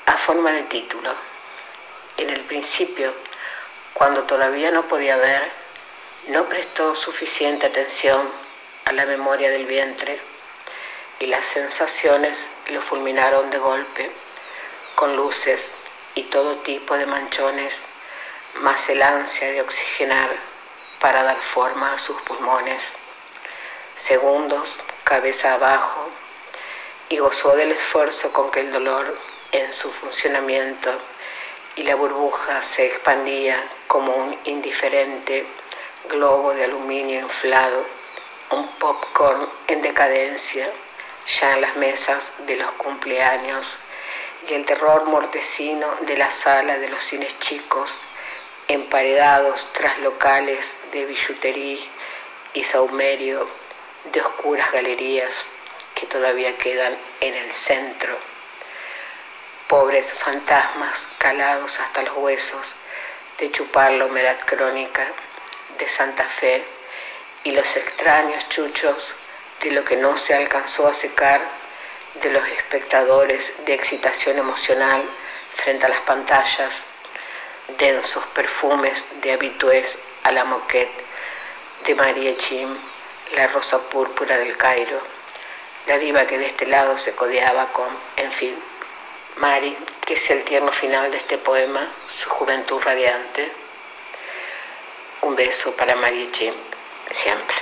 a forma de título. En el principio, cuando todavía no podía ver, no prestó suficiente atención a la memoria del vientre y las sensaciones lo fulminaron de golpe, con luces y todo tipo de manchones, más el ansia de oxigenar para dar forma a sus pulmones. Segundos, cabeza abajo, y gozó del esfuerzo con que el dolor en su funcionamiento y la burbuja se expandía como un indiferente globo de aluminio inflado, un popcorn en decadencia ya en las mesas de los cumpleaños, y el terror mortecino de la sala de los cines chicos, emparedados tras locales de billutería y sahumerio de oscuras galerías que todavía quedan en el centro. Pobres fantasmas calados hasta los huesos de chupar la humedad crónica de Santa Fe y los extraños chuchos de lo que no se alcanzó a secar de los espectadores de excitación emocional frente a las pantallas, densos perfumes de habitués a la moquette de Marie Chim, la rosa púrpura del Cairo, la diva que de este lado se codeaba con, en fin, Mari, que es el tierno final de este poema, su juventud radiante. Un beso para Marie Chim, siempre.